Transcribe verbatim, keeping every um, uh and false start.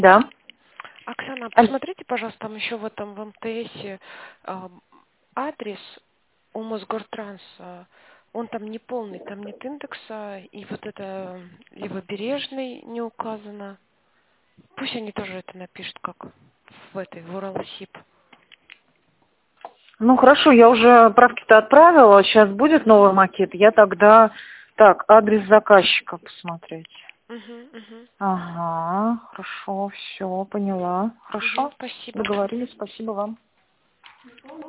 Да. Оксана, Аль- посмотрите, пожалуйста, там еще в этом в МТСе э, адрес у Мосгортранса. Он там не полный, там нет индекса, и вот это левобережный не указано. Пусть они тоже это напишут, как в этой, в Уралсиб. Ну хорошо, я уже правки-то отправила, сейчас будет новый макет, я тогда... Так, адрес заказчика посмотреть. Угу, угу. Ага, хорошо, все, поняла. Угу, Хорошо, спасибо. договорились, спасибо вам.